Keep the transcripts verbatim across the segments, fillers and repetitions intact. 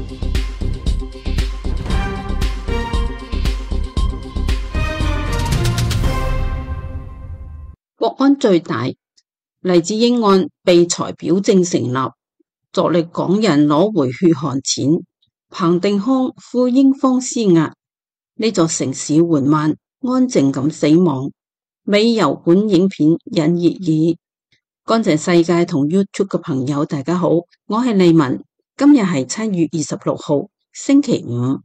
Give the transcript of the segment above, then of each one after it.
國安最大，黎智英案被裁表證成立，助力港人攞回血汗錢。彭定康呼英方施壓，呢座城市緩慢安靜咁死亡。美油管影片引熱議。乾淨世界同 YouTube 嘅朋友大家好，我係麗文，今日係七月二十六號星期五。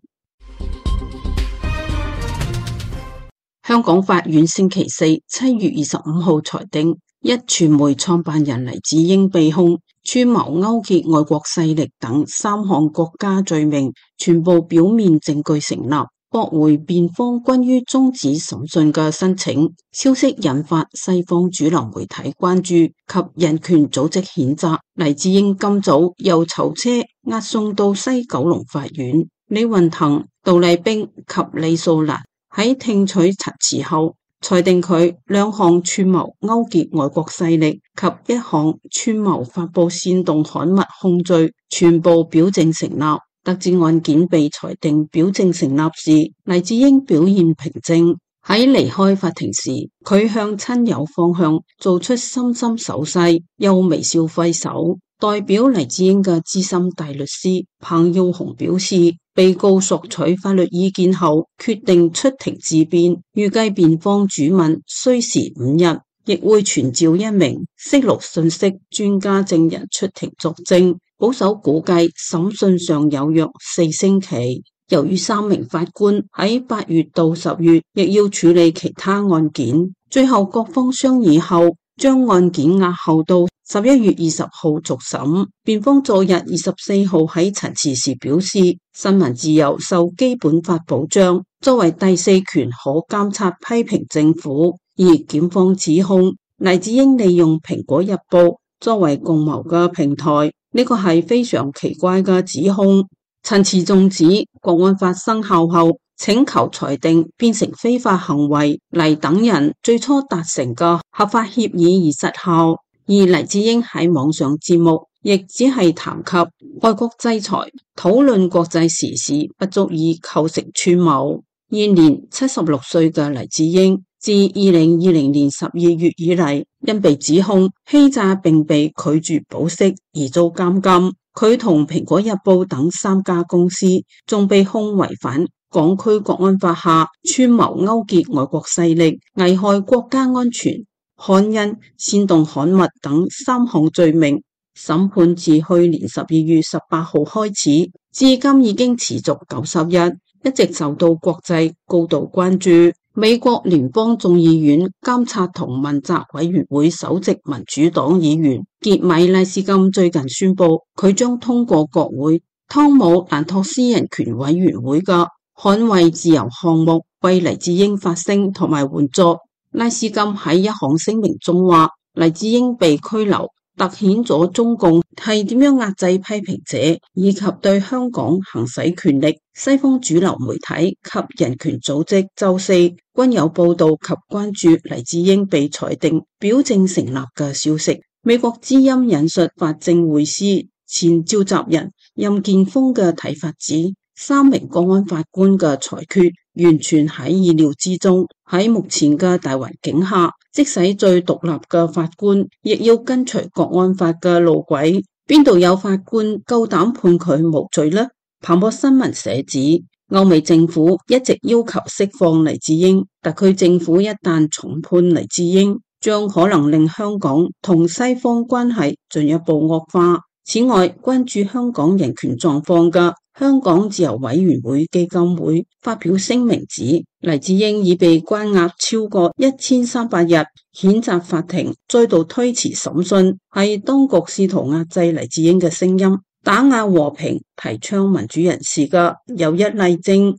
香港法院星期四七月二十五號裁定，壹傳媒創辦人黎智英被控串謀勾結外國勢力等三項國家罪名，全部表面證據成立，駁回辯方關於終止審訊嘅申請。消息引發西方主流媒體關注及人權組織譴責。黎智英今早由囚車押送到西九龍法院，李運騰、杜麗冰及李素蘭喺聽取陳詞後，裁定佢兩項串謀勾結外國勢力及一項串謀發佈煽動刊物控罪全部表證成立。得知案件被裁定表證成立時，黎智英表現平靜。喺離開法庭時，佢向親友方向做出深深手勢，又微笑揮手。代表黎智英嘅資深大律師彭耀雄表示，被告索取法律意見後，決定出庭自辯，預計辯方主問需時五日，亦會傳召一名釋錄信息專家證人出庭作證。保守估計審訊尚有約四星期。由於三名法官喺八月到十月亦要處理其他案件，最後各方商議後，將案件押後到十一月二十號續審。辯方昨日二十四號喺陳詞時表示，新聞自由受基本法保障，作為第四權可監察批評政府。而檢方指控黎智英利用蘋果日報作為共謀嘅平台，呢個係非常奇怪嘅指控。陳詞仲指，國安法生效後，請求裁定變成非法行為，黎等人最初達成嘅合法協議而失效。而黎智英喺網上節目亦只係談及外國制裁，討論國際時事，不足以構成串謀。現年七十六歲嘅黎智英，自二零二零年十二月以嚟，因被指控欺詐並被拒絕保釋而遭監禁。佢同蘋果日報等三家公司仲被控違反港區國安法下串謀勾結外國勢力、危害國家安全、刊印、煽動刊物等三項罪名。審判自去年十二月十八號開始，至今已經持續九十日，一直受到國際高度關注。美國聯邦眾議院監察同問責委員會首席民主黨議員傑米拉斯金最近宣布，佢將通過國會湯姆蘭托斯人權委員會嘅捍衛自由項目，為黎智英發聲同埋援助。拉斯金喺一項聲明中話，黎智英被拘留凸顯咗中共係點樣壓制批評者，以及對香港行使權力。西方主流媒體及人權組織周四均有報道及關注黎智英被裁定表證成立嘅消息。美國之音引述法政匯思前召集人任建峰嘅睇法指，三名國安法官嘅裁決完全喺意料之中。喺目前嘅大環境下，即使最獨立嘅法官亦要跟隨國安法嘅路軌，邊度有法官夠膽判佢無罪呢？彭博新聞社指，歐美政府一直要求釋放黎智英，特區政府一旦重判黎智英，將可能令香港同西方關係進一步惡化。此外，關注香港人權狀況嘅香港自由委員會基金會發表聲明指，黎智英已被關押超過一千三百日，譴責法庭再度推遲審訊，係當局試圖壓制黎智英嘅聲音，打壓和平、提倡民主人士嘅又一例證。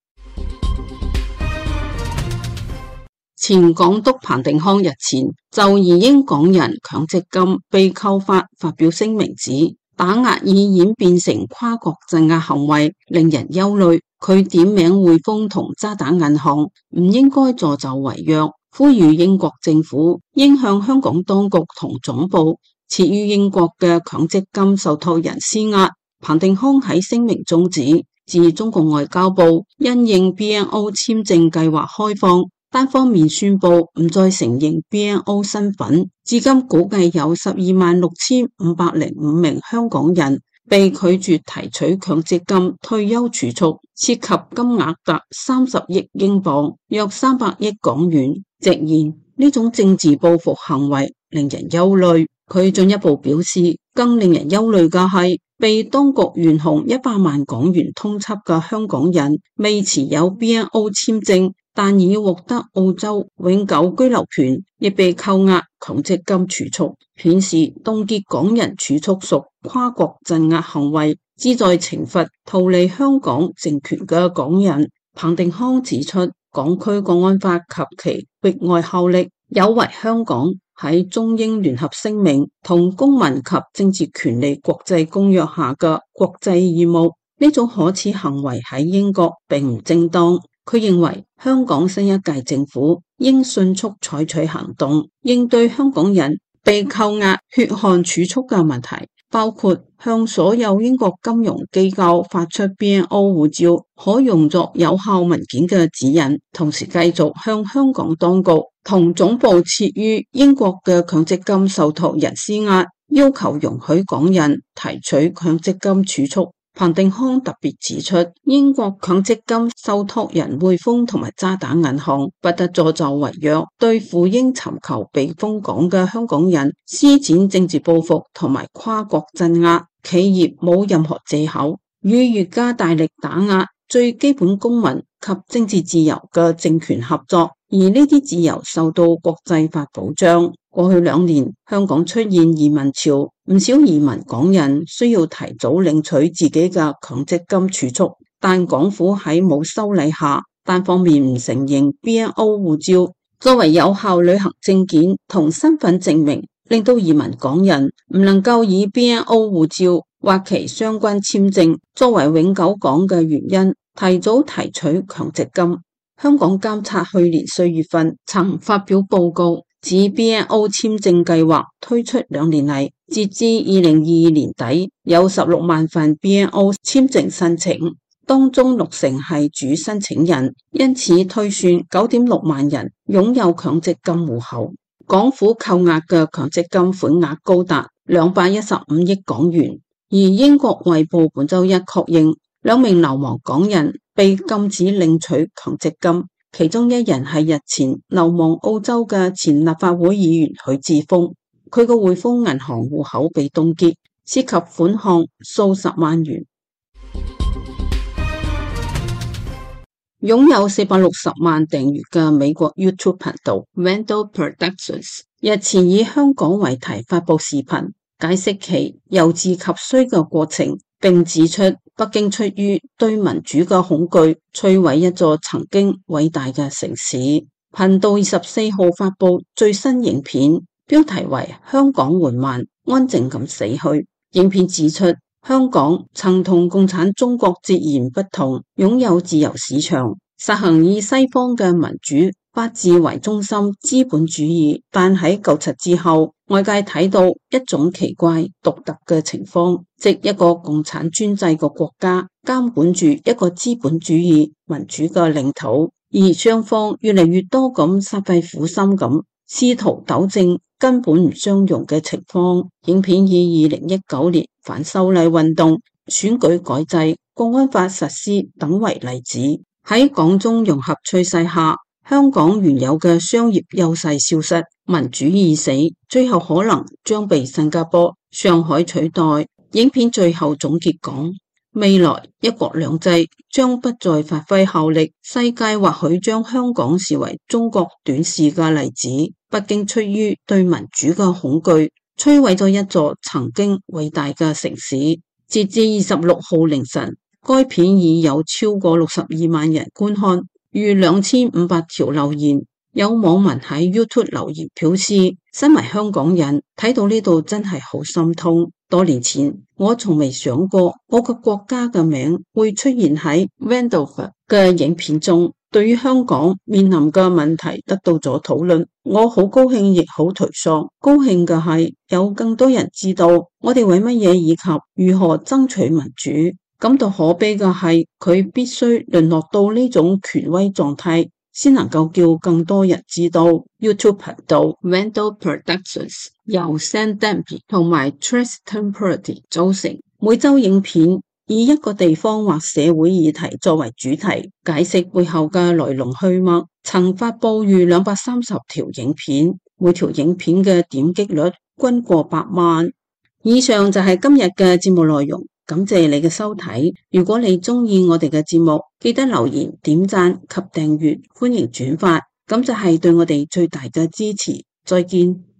前港督彭定康日前就移英港人強積金被扣法發表聲明指，打壓已演變成跨國鎮壓行為，令人憂慮。佢點名匯豐同渣打銀行唔應該助紂為虐，呼籲英國政府應向香港當局同總部設於英國嘅強積金受託人施壓， 彭定康喺聲明中指，自中國外交部因應 B N O 簽證計劃開放，單方面宣布唔再承認 B N O 身份，至今估計有十二萬六千五百零五名香港人被拒絕提取強積金退休儲蓄，涉及金額達三十億英鎊，約三百億港元。直言呢種政治報復行為令人憂慮。佢進一步表示，更令人憂慮嘅係被當局懸紅一百萬港元通緝嘅香港人，未持有 B N O 簽證，但已獲得澳洲永久居留權，亦被扣押強積金儲蓄，顯示凍結港人儲蓄屬跨國鎮壓行為，旨在懲罰逃離香港政權嘅港人。彭定康指出，港區國安法及其域外效力，有違香港喺中英聯合聲明同公民及政治權利國際公約下嘅國際義務。呢種可恥行為喺英國並唔正當。佢認為香港新一屆政府應迅速採取行動，應對香港人被扣押血汗儲蓄嘅問題，包括向所有英國金融機構發出 B N O 護照可用作有效文件嘅指引，同時繼續向香港當局同總部設於英國嘅強積金受託人施壓，要求容許港人提取強積金儲蓄。彭定康特別指出，英國強積金受託人匯豐同埋渣打銀行不得助紂為虐，對赴英尋求避風港嘅香港人施展政治報復同埋跨國鎮壓，企業冇任何借口，與越加大力打壓最基本公民及政治自由嘅政權合作，而呢啲自由受到國際法保障。過去兩年，香港出現移民潮，唔少移民港人需要提早領取自己嘅強積金儲蓄，但港府喺冇修例下，單方面唔承認 B N O 護照作為有效旅行證件同身份證明，令到移民港人唔能夠以 B N O 護照或其相關簽證作為永久港嘅原因，提早提取強積金。香港監察去年四月份曾發表報告，指 B N O 簽證計劃推出兩年嚟，截至二零二二年底，有十六萬份 B N O 簽證申請，當中六成係主申請人，因此推算九點六萬人擁有強積金戶口。港府扣押嘅強積金款額高達兩百一十五億港元，而英國衛報本周一確認兩名流亡港人被禁止領取強積金。其中一人係日前流亡澳洲嘅前立法會議員許智峰，佢個匯豐銀行戶口被凍結，涉及款項數十萬元。擁有四百六十萬訂閱嘅美國 YouTube 頻道 Vandal Productions 日前以香港為題發佈視頻，解釋其由治及衰嘅過程，並指出北京出於對民主嘅恐懼，摧毀一座曾經偉大嘅城市。頻道二十四號發佈最新影片，標題為《香港緩慢安靜咁死去》。影片指出，香港曾同共產中國截然不同，擁有自由市場，實行以西方嘅民主法治為中心資本主義，但喺九七之後，外界睇到一種奇怪獨特嘅情況，即一個共產專制嘅國家監管住一個資本主義民主嘅領土，而雙方越嚟越多咁煞費苦心咁試圖糾正根本唔相容嘅情況。影片以二零一九年反修例運動、選舉改制、國安法實施等為例子，喺港中融合趨勢下，香港原有嘅商業優勢消失，民主已死，最後可能將被新加坡、上海取代。影片最後總結講，未來一國兩制將不再發揮效力，世界或許將香港視為中國短視嘅例子。北京出於對民主嘅恐懼，摧毀咗一座曾經偉大嘅城市。截至二十六號凌晨，該片已有超過六十二萬人觀看，逾兩千五百條留言。有網民喺 YouTube 留言表示，身為香港人睇到呢度真係好心痛。多年前我從未想過我個國家嘅名會出現喺 Vandal 嘅影片中。 對於香港面臨嘅問題得到咗討論，我好高興亦好頹喪。高興嘅係有更多人知道我哋為乜嘢以及如何爭取民主。感到可悲嘅係佢必須淪落到呢種權威狀態，先能夠叫更多人知道。YouTube 頻道 Vandal Productions 由 Sam Dempsey 同埋 Tristan Purdy 組成，每周影片以一個地方或社會議題作為主題，解釋背後嘅來龍去脈。曾發佈逾兩百三十條影片，每條影片嘅點擊率均過百萬。以上就係今日嘅節目內容，感謝你嘅收睇。如果你鍾意我哋嘅節目，記得留言、點讚及訂閱，歡迎轉發，咁就係對我哋最大嘅支持。再見。